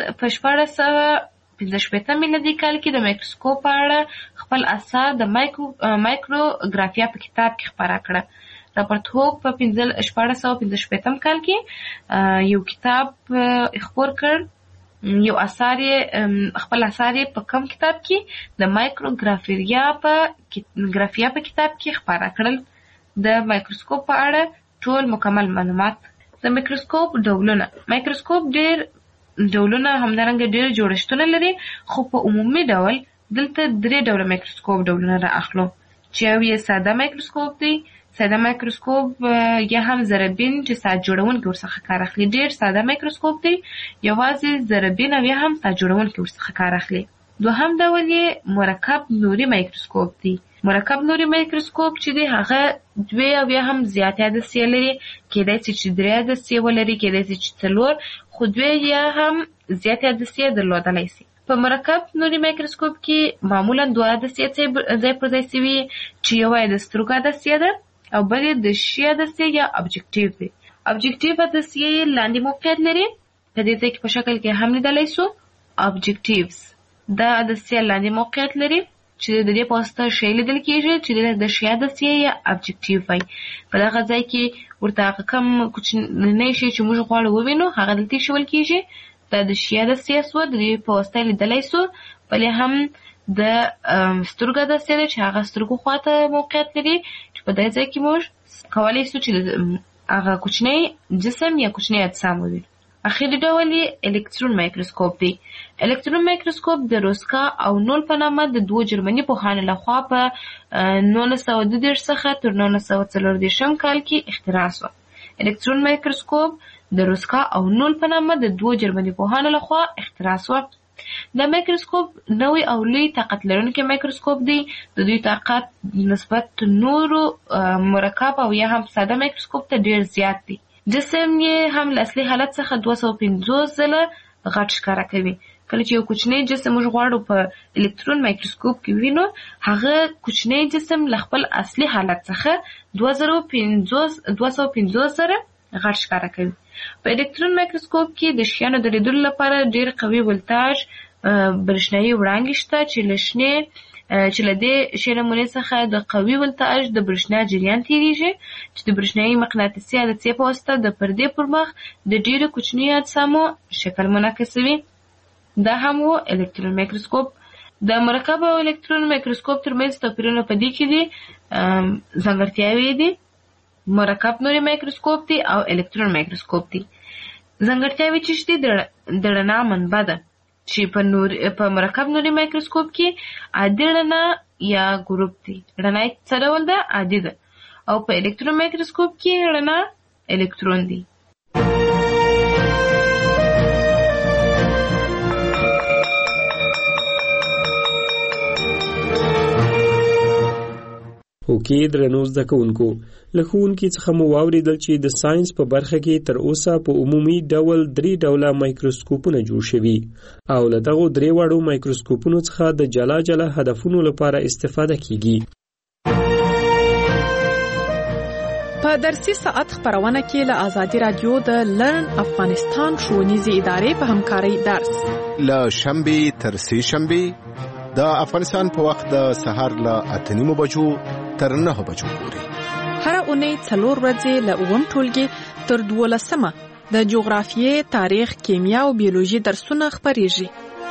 1665 میلادي کال کې د مایکروسکوپ په اړه خپل اثار د مایکروګرافیا په کتاب کې خپاره کړه. رابرټ هوک په 1415 کال کې یو کتاب خپور کړ، یو خپل اثار په کم کتاب کې د مایکروګرافیا په کتاب کې خپاره کړل. د مایکروسکوپ په اړه ټول مکمل معلومات. د مایکروسکوپ ډولونه. مایکروسکوپ ډېر ډولونه همدارنګه ډېر جوړښتونه لري، خو په عمومي ډول دلته 3 ډوله مایکروسکوپ ډولونه را اخلو چې یو یې ساده مایکروسکوپ دی. ساده مایکروسکوپ یا هم ذرهبین چې ساعت جوړونکي ورڅخه کار اخلي. ډېر ساده مایکروسکوپ دی، یوازې ذرهبین او یا هم ساعت جوړونکي ورڅخه کار اخلي. دوهم ډول یې مرکب نوري مایکروسکوپ دی. مرکب نوري مایکروسکوپ چې دی هغه 2 او یا هم زیات عدسیې لري، کېدای شي چې 3 عدسیې ولري، کېدای شي چې 4، خو 2 یا هم زیات عدسیې درلودلی شي. په مرکب نوري مایکروسکوپ کې معمولا 2 عدسیې ځای پر ځای شوي چې یوه یې د سترګو عدسیه ده او بل یې د شي عدسیه یا ابجکټیو دی. ابجکټیو عدسیه لاندې موقعیت لري، په دې ځای کې په شکل کې هم لیدلی شو. ابجکټیوز دا عدسیه لاندې موقعیت لري چې د دې په واسطه شی لیدل کېږي چې د شي عدسیه یا ابجکټیو وایي. په دغه ځای کې ورته هغه کم کوچنی شی چې موږ غواړو ووینو هغه دلته ایښودل کېږي. دا د شي عدسیه سوه، د دې په واسطه لیدلی شو. بلې هم د سترګو عدسیه ده چې هغه سترګو خواته موقعیت لري چې په دې ځای کې موږ کولی شو چې هغه کوچنی جسم یا کوچنی اجسام ووینو. اخري ډول یې الکترون مایکروسکوپ دی. الکترون مایکروسکوپ د روسکا او نول په نامه د 2 جرمني پوهانو لخوا په 1932 څخه تر 1940 کال کې اختراع شوه. الکترون مایکروسکوپ د روسکا او نول په نامه د 2 جرمني پوهانو لخوا اختراع شوه. دا مایکروسکوپ نوی او لوی طاقت لرونکی مایکروسکوپ دی. د دوی طاقت نسبت نورو مرکب او یا هم ساده مایکروسکوپ ته ډېر زیات دی. جسم یې هم له اصلي حالت څخه 250 ځله غټ ښکاره کوي. کله چې یو کوچنی جسم موږ غواړو په الکترون مایکروسکوپ کې وینو، هغه کوچنی جسم له خپل اصلي حالت څخه 250 ځله غټ ښکاره کوي. په الکترون مایکروسکوپ کې د شیانو د لیدلو لپاره ډېر قوي ولتاژ برېښنايي وړانګې شته چې له دې شی نمونې څخه د قوي ولتاژ د برېښنا جریان تېرېږي چې د برېښنايي مقناطیسي عدسیې په واسطه د پردې پر مخ د ډېرو کوچنیو اجسامو شکل منعکسوي. دا هم و الکترون مایکروسکوپ. د مرکب او الکترون مایکروسکوپ ترمنځ توپیرونه په دې کې دي. ځانګړتیاوې دي. مرکب نوري مایکروسکوپ دی او الکترون مایکروسکوپ دی. ځانګړتیاوې چې دي د رڼا منبع ده چې په مرکب نوري مایکروسکوپ کې عادي رڼا یا ګروپ دی. رڼا څه ډول ده؟ عادي ده. او په الکترون مایکروسکوپ کې رڼا الکترون دی. اوکې درنو زده کوونکو، له ښوونکي څخه مو واورېدل چې د ساينس په برخه کې تر اوسه په عمومي ډول 3 ډوله مایکروسکوپونه جوړ شوي او له دغو 3 وړو مایکروسکوپونو څخه د جلا جلا هدفونو لپاره استفاده کیږي. په درسي ساعت خبرونه کې له آزادي رادیو د لرن افغانستان ښوونیزې ادارې په همکارۍ درس له شنبې تر سې شنبې د افغانستان په وخت د سهار له 8:30 بجو تر 9 بجو پورې. هر اونۍ 4 ورځې له 9 ټولګي تر 12 د جغرافیې، تاریخ، کیمیا او بیولوژي درسونه خبرېږي.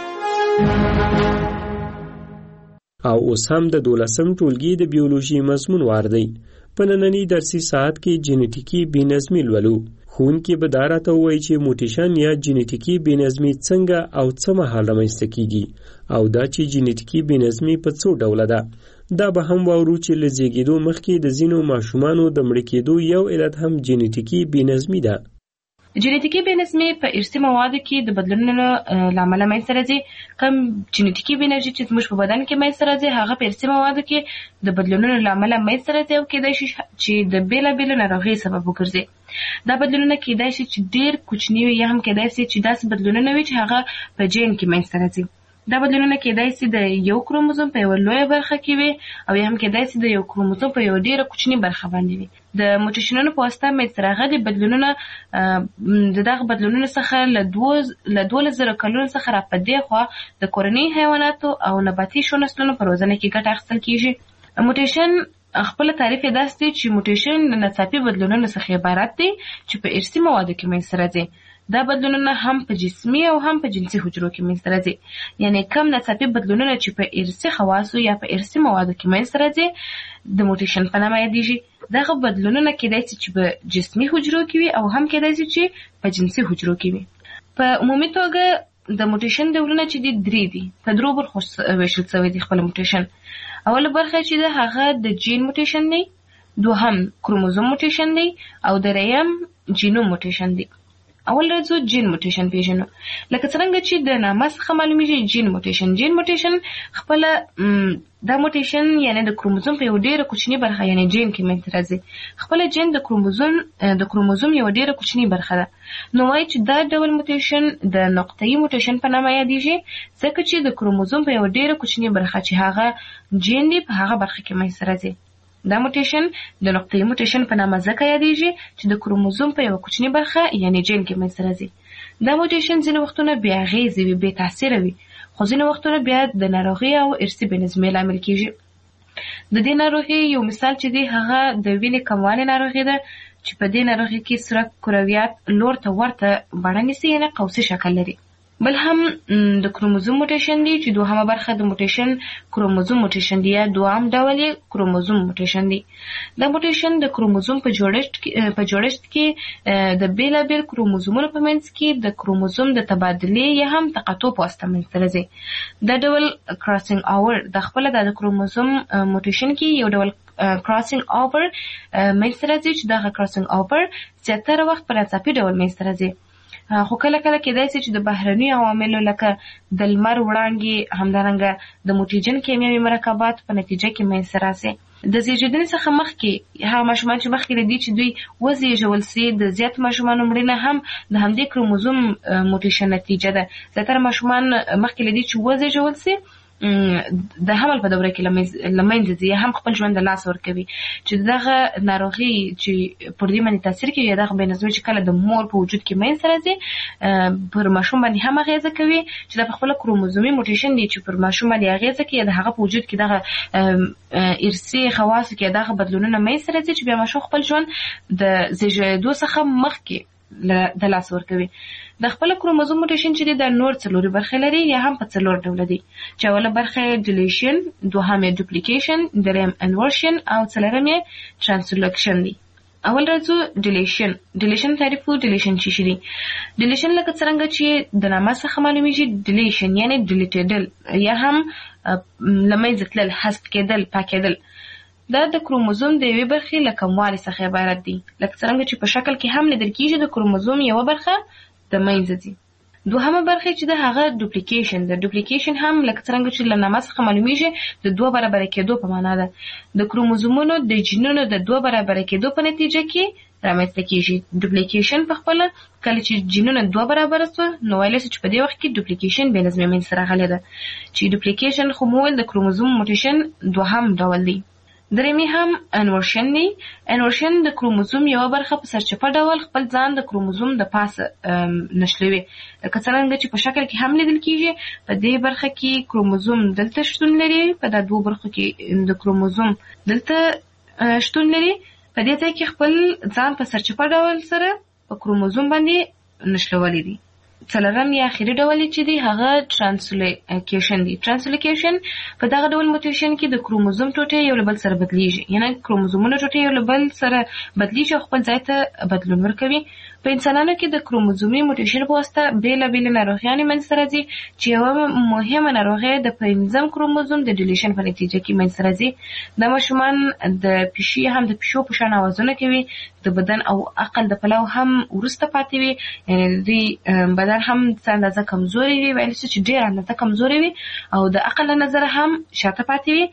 او اوس هم د 12 ټولګي د بیولوژي مضمون واردی. په نننی درسي ساعت کې جینټیکي بېنظمي لولو. ښوونکي به دا راته ووایي چې موټیشن یا جینټیکي بېنظمي څنګه او څه مهال رامنځته کیږي او دا چې جینټیکي بېنظمي په څو ډوله ده. دا به هم واورو چې له زیږېدو مخکې د ځینو ماشومانو د مړه کېدو یو علت هم جینټیکي بېنظمي ده. جینټیکي بېنظمي په ارثي موادو کې د بدلونونو له امله منځته راځي. کوم جینټیکي بېنظمي چې زموږ په بدن کې منځته راځي هغه په ارثي موادو کې د بدلونونو له امله منځته راځي او کېدای شي چې د بېلابېلو ناروغیو سبب وګرځي. دا بدلونونه کېدای شي چې ډېر کوچني وي یا هم کېدای شي چې داسې بدلونونه وي چې هغه په جین کې منځته راځي. دا بدلونونه کېدای شي د یو کروموزوم په یوه لویه برخه کې وي او یا هم کېدای شي د یو کروموزوم په یوه ډېره کوچني برخه باندې وي. د موټیشنونو په واسطه منځته راغلي بدلونونه د دغه بدلونونو څخه له 12,000 کلونو څخه را په دې خوا د کورني حیواناتو او نباتي شو نسلونو په روزنه کې ګټه اخیستل کېږي. موټیشن خپل تعریف یې داسې دی چې موټیشن د ناڅاپي بدلونونو څخه عبارت دی چې په ارثي موادو کې منځته راځي. دا بدلونونه هم په جسمي او هم په جنسي حجرو کې منځته راځي. یعنی کم ناڅاپي بدلونونه چې په ارثي خواصو یا په ارثي موادو کې منځته راځي د موټیشن په نامه یادېږي. دغه بدلونونه کېدای شي چې په جسمي حجرو کې وي او هم کېدای شي چې په جنسي حجرو کې وي. په عمومي توګه د موټیشن ډولونه چې دي 3 دي. په 3 برخو ویشل شوی دی خپل موټیشن. اوله برخه چې ده هغه د جین موټیشن دی، دوهم کروموزوم موټیشن دی او دریم جینوم موټیشن دی. اول راځو جین موټیشن پیژنو. لکه څنګه چې د نامه څخه معلومیږي جین موټیشن خپل دا موټیشن یعنی د کروموزوم په یو ډیره کوچنی برخه یعنی جین کې منځته راځي. خپل جین د کروموزوم یو ډیره کوچنی برخه ده. نو وايي چې دا ډول موټیشن د نقطه‌ای موټیشن په نامه یادېږي ځکه چې د کروموزوم په یو ډیره کوچنی برخه چې هغه جین دی په هغه برخه کې منځته راځي. دا موټیشن د نقطه‌ای موټیشن په نامه ځکه یادېږي چې د کروموزوم په یو کوچنی برخه یعنی جین کې منځته راځي. دا موټیشن ځینې وختونه بې اغېزې وي، بې تاثیره وي، خو ځینې وختونه بیا د ناروغۍ او ارثي بې نظمۍ لامل کېږي. د دې ناروغۍ یو مثال چې دی هغه د وینې کموالي ناروغي ده چې په دې ناروغۍ کې سره کرویات لور ته ورته بڼه نیسي یعنې قوسي شکل لري. بل هم د کروموزوم موټیشن دی چې دوهمه برخه د موټیشن کروموزوم موټیشن دی یا دوام ډول یې کروموزوم موټیشن دی. دا موټیشن د کروموزوم په جوړښت کې د بیلابیل کروموزومونو په منځ کې د کروموزوم د تبادلې یا هم تقاطع په واسطه منځته راځي. دا ډول کراسینګ اوور د خپل د کروموزوم موټیشن کې یو ډول کراسینګ اوور منځته راځي چې دا کراسینګ اوور زیاتره وخت په ناڅاپي ډول منځته راځي. خو کله کله کېدای شي چې د بهرني عواملو لکه د لمر وړانګې همدارنګه د موټیجن کیمیاوي مرکبات په نتیجه کې منځته راسي. د زیږیدنې څخه مخکې هغه ماشومان چې مخکې له دې چې دوی وزېږول سي د زیات ماشومانو مړینه هم د همدې کروموزوم موټیشن نتیجه ده. زیاتره ماشومان مخکې له دې چې وزېږول سي د حمل په دوره کې له منځه ځي یا هم خپل ژوند د لاس ورکوي چې دغه ناروغي چې پر دې باندې تاثیر کوي یا دغه بې نظمي چې کله د مور په وجود کې منځته راځي پر ماشوم باندې هم اغېزه کوي چې دا په خپله کروموزومي موټیشن دی چې پر ماشوم باندې اغېزه کوي د هغه په وجود کې دغه ارثي خواصو کې دغه بدلونونه منځته راځي چې بیا ماشوم خپل ژوند د زېږېدو څخه مخکې د لاس ورکوي. د خپل کروموزوم موټیشن چې دی دا نور 4 برخې لري یا هم په 4 ډوله دي چې اوله برخه ډیلیشن، دوهم یې ډوپلیکیشن، دریم انورشن او څلورم یې ترانسلوکشن دی. اول راځو ډیلیشن تعریف کوو. ډیلیشن څه شی دی؟ ډیلیشن لکه څنګه چې د نامه څخه معلومیږي ډیلیشن یعنی ډیلیټیدل یا هم لمنځه تلل، حذف کېدل، پاکېدل. دا د کروموزوم د یوې برخې له کموالي څخه عبارت دی لکه څنګه چې په شکل کې هم لیدل کېږي د کروموزوم یوه برخه د منځه ځي. دوهمه برخه چې د هغه ډوپلیکیشن ده. ډوپلیکیشن هم لکه څنګه چې له نامه څخه معلومیږي د 2 برابره کېدو په معنا ده. د کروموزومونو د جینونو د 2 برابره کېدو په نتیجه کې رامنځته کېږي. ډوپلیکیشن په خپله کله چې جینونه 2 برابره سوه نو ویلی سو چې په دې وخت کې ډوپلیکیشن بې نظمي منځته راغلی ده چې ډوپلیکیشن خو مو ویل د کروموزوم موټیشن دوهم ډول دی. درېمې هم انورشن دی. انورشن د کروموزوم یوه برخه په سرچپه ډول خپل ځان د کروموزوم د پاسه نښلوي لکه څرنګه چې په شکل کې هم لیدل کېږي. په دې برخه کې کروموزوم دلته شتون لري، په دا 2 برخو کې د کروموزوم دلته شتون لري. په دې ځای کې خپل ځان په سرچپه ډول سره په کروموزوم باندې نښلولی دی. څلورم یا اخري ډول چې دی هغه ترانسلوکیشن دی. ترانسلوکیشن په دغه ډول موټیشن کې د کروموزوم ټوټې یو له بل سره بدلیږي، یعنی کروموزومونه ټوټې یو له بل سره بدلیږي او خپل ځای ته بدلون ورکوي. په انسانانو کې د کروموزومي موټیشن په واسطه بېلابېلې ناروغیانې منځته راځي چې یوه مهمه ناروغي د 5 کروموزوم د ډیلیشن په نتیجه کې منځته راځي. دا ماشومان د پیشي هم د پیشو په شان اوازونه کوي، د بدن او عقل د پلو هم وروسته پاتې وي، یعنی دوی بدن هم څه اندازه کمزوري وي، ویلی شو چې ډېره اندازه کمزوري وي او د عقل له نظره هم شاته پاتې وي.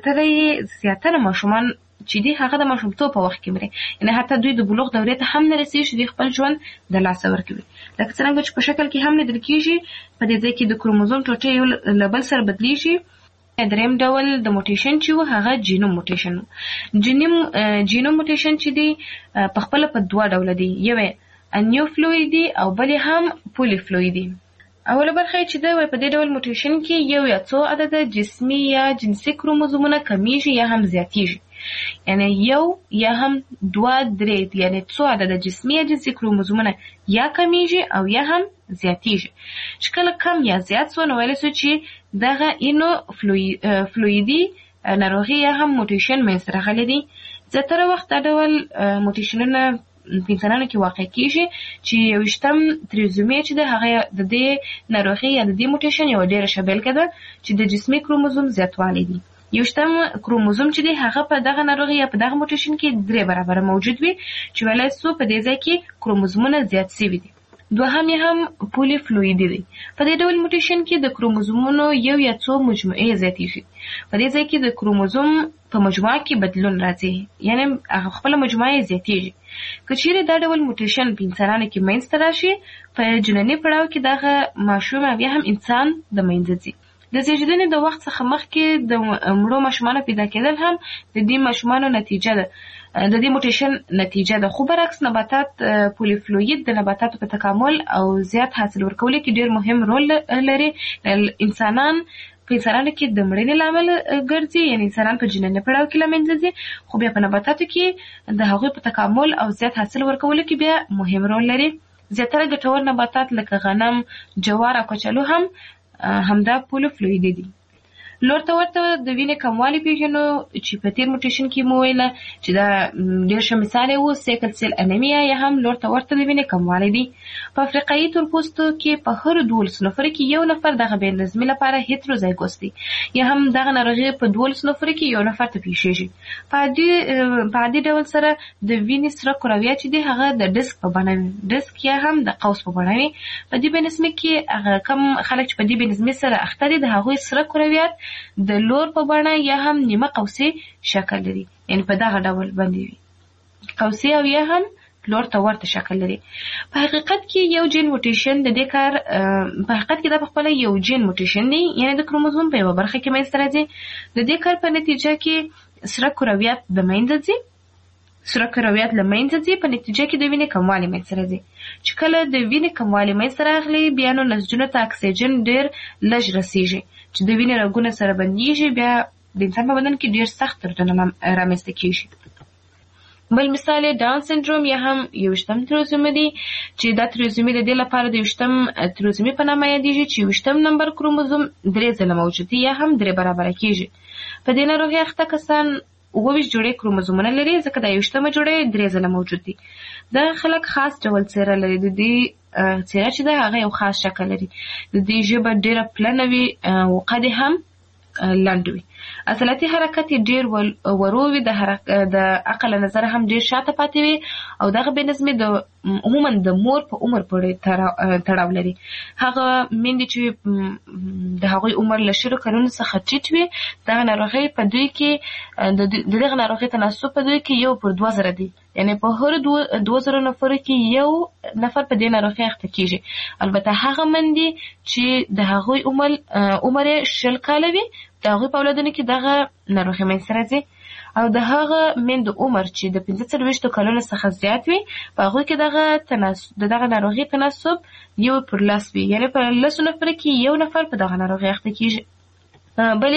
زیاتره ماشومان چې دی هغه د ماشومتوب په وخت کې مري، یعنی حتی دوی د بلوغ دورې ته هم نه رسېږي چې دوی خپل ژوند د لاسه ورکوي. لکه څرنګه چې په شکل کې هم لیدل کېږي په دې ځای کې د کروموزوم ټوټې یو له بل سره بدلیږي. دریم ډول د موټیشن چې و هغه جینوم موټیشن و. جینوم موټیشن چې دی په خپله په 2 ډوله دی، یو یې انیوفلوید دی او بل هم پولیفلوید دی. اوله برخه چې ده په دې ډول موټیشن کې یو یا څو عدده جسمي یا جنسي کروموزومونه کمیږي یا هم زیاتیږي. یعنی یو یا هم 2-3 یعنی څو عدد جسمي یا جنسي کروموزومونه یا کمیږي او یا هم زیاتیږي. چې کله کم یا زیات سو نو ویلی سو چې دغه اینو فلویدي ناروغي یا هم موټیشن منځته راغلی دی. زیاتره وخت دا ډول موټیشنونه په انسانانو کې واقع کیږي چې 20 تریزومي چې د هغه د دې ناروغي یا د دې موټیشن یو ډیره ښه بیلګه ده چې د جسمي کروموزوم زیاتوالی دی. 20 کروموزوم چې دی هغه په دغه ناروغي یا په دغه موټیشن کې 3 برابر موجود وي چې ویلی سو په دې ځای کې کروموزومونه زیات شوي دي. دوهم یې هم پولی فلویدي دی. په دې ډول موټیشن کې د کروموزومونو یو یا څو مجموعې زیاتېږي. په دې ځای کې د کروموزوم په مجموعه کې بدلون راځي، یعنی هغه خپله مجموعه یې زیاتېږي. که چیرې دا ډول موټیشن په انسانانو کې منځته راشي، په جنیني پړاو کې دغه ماشوم او یا هم انسان د منځه ځي. د زیږیدنې د وخت څخه مخکې د مړو ماشومانو پیدا کېدل هم د دې ماشومانو نتیجه ده، د دې موټیشن نتیجه ده. خو برعکس نباتات پولیفلوید د نباتاتو په تکامل او زیات حاصل ورکولو کې ډېر مهم رول لري. انسانانو کې د مړینې لامل ګرځي، یعنی انسانان په جنیني پړاو کې له منځه ځي، خو بیا په نباتاتو کې د هغوی په تکامل او زیات حاصل ورکولو کې بیا مهم رول لري. زیاتره ګټور نباتات لکه غنم، جوار او کچالو هم همدا پولیفلویدي دي. لور ته ورته د وینې کموالی پیژنو چې په تیر موټیشن کې مو ویله چې دا ډېر ښه مثال یې و سیکل سیل انیمیا یا هم لور ته ورته د وینې کموالی دی. په افریقایي تورپوستو کې په هر 12 نفرو کې یو نفر دغه بې نظمي لپاره هیتروزایګوس دی، یا هم دغه ناروغي په 12 نفرو کې یو نفر ته پیښیږي. په عادي ډول سره د وینې سره کرویات چې دی هغه د ډسک په بڼه وي، ډسک یا هم د قوس په بڼه وي. په دې بې نظمي کې هغه کم خلک چې په دې بې نظمي سره اخته دي د هغوی سره کرویات د لور په بڼه یا هم نیمه قوسي شکل لري، یعنی په دغه ډول باندې وي، قوسي او یا هم لور ته ورته شکل لري. په حقیقت کې یو جین موټیشن د دې کار په حقیقت کې دا په خپله یو جین موټیشن دی، یعنی د کروموزوم په یوه برخه کې منځته راځي. د دې کار په نتیجه کې سره کرویات د منځه ځي، سره کرویات له منځه ځي، په نتیجه کې د وینې کموالی منځته راځي. چې کله د وینې کموالی منځته راغلی بیا نو نسجونو ته اکسیجن ډېر لږ رسیږي چې د وینې رګونه سره بندیږي، بیا د انسان په بدن کې ډېر سخت دردونه رامنځته کېږي. بل مثال ډاون سنډروم یا هم 20 تریزومي دی چې دا تریزومي د دې لپاره د 20 تریزومي په نامه یادېږي چې 20 نمبر کروموزوم 3 ځله موجود دی یا هم 3 برابره کېږي. په دې ناروغۍ اخته کسان 28 جوړې کروموزومونه لري، ځکه دا 20 جوړې 3 ځله موجود دي. دا خلک خاص ډول څېره لري، د دې څېره چې ده هغه یو خاص شکل لري. د دې ژبه ډېره پلنه وي او قد هم لنډ وي. عضلاتي حرکت یې ډېر ورو وي، د عقل نظر هم ډېر شاته پاتې وي او دغه بې نظمي عموما د مور په عمر پورې تړاو لري. هغه میندې چې د هغوی عمر له 10 کلونو څخه ټیټ وي، دغه ناروغۍ په دوی کې د دغه ناروغۍ تناسب په دوی کې 1/2000 دی، یعنی په هر 2000 نفرو کې یو نفر په دې ناروغۍ اخته کېږي. البته هغه مندې چې د هغوی عمر 10 کاله وي د هغوی په اولادونو کې دغه ناروغي منځته راځي، او د هغه میندو عمر چې د 45 کلونو څخه زیات وي په هغوی کې د دغه ناروغي تناسب 1/10 وي، یعنی په 10 نفرو کې یو نفر په دغه ناروغي اخته کېږي. بل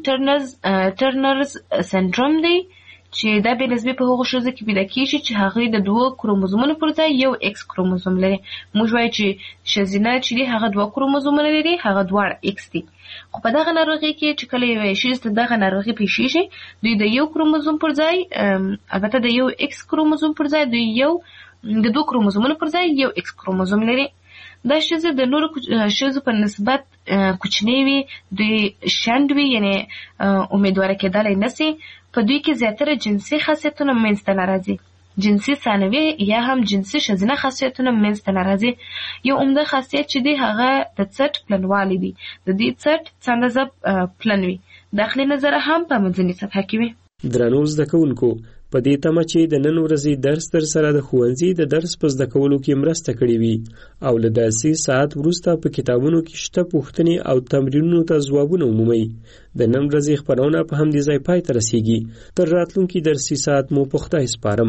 هم ټرنرز سنډروم دی چې دا بې نظمي په هغو ښځو کې پیدا کېږي چې هغوی د 2 کروموزومونو پر ځای یو ایکس کروموزوم لري. موږ وایو چې ښځینه چې دی هغه 2 کروموزومونه لري، هغه دواړه ایکس دي. خو په دغه ناروغۍ کې چې کله یوې ښځې ته دغه ناروغي پیښیږي، دوی د 1 کروموزوم پر ځای، البته د 1 ایکس کروموزوم پر ځای دوی د 2 کروموزومونو پر ځای یو ایکس کروموزوم لري. دا ښځې د نورو ښځو په نسبت کوچنۍ وي، دوی شنډ وي، یعنی امیدواره کېدلی نشي. په دوی کې زیاتره جنسي خاصیتونه منځته نه راځي، جنسي ثانوي یا هم جنسي ښځینه خاصیتونه منځته نه راځي. یو عمده خاصیت چې دی هغه د څټ پلنوالی دی، د دې څټ څه اندازه پلن وي، داخلي نظر هم په منځنۍ سطحه کې وي. درنو زده کوونکو، په دې تمه چې د نن ورځې درس در سره د ښوونځي د درس په زده کولو کې مرسته کړې وي او له درسي ساعت وروسته په کتابونو کې شته پوښتنې او تمرینونو ته ځوابونه ومومئ. د نن ورځې خپرونه په همدې ځای پای ته رسیږي. تر راتلونکي درسي ساعت مو په خدای سپارم.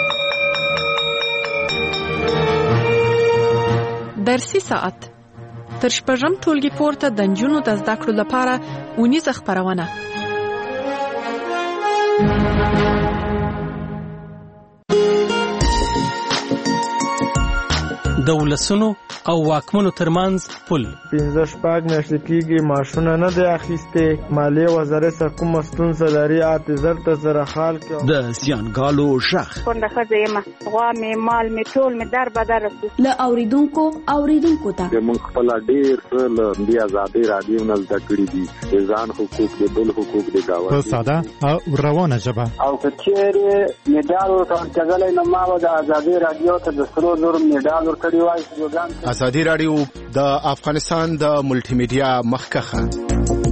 درسي ساعت تر شپږم ټولګي پورته د نجونو د زده کړو لپاره اونیزه خپرونه. د ولسونو او واکمنو ترمنځ پل 15 میاشتې کېږي ماشونه نه دی اخیستې. مالیې وزارت څخه کومه ستونزه لري 8000 سره حال کې. د زیانګالو شخ کونډه ښځه یم، غوا مې مال مې ټول مې در بدر له اوریدونکو ته موږ خپل ډېر څه له دې آزادۍ رادیو نه زده کړي دي. د ځان حقوق د بل حقوق د گاوند په ساده او روانه ژبه. او کچېرې میډال ورکړل نو ما د آزادۍ رادیو ته د 300 میډال ورکړی وای. آزادي رادیو د افغانستان د ملټي میډیا مخکخه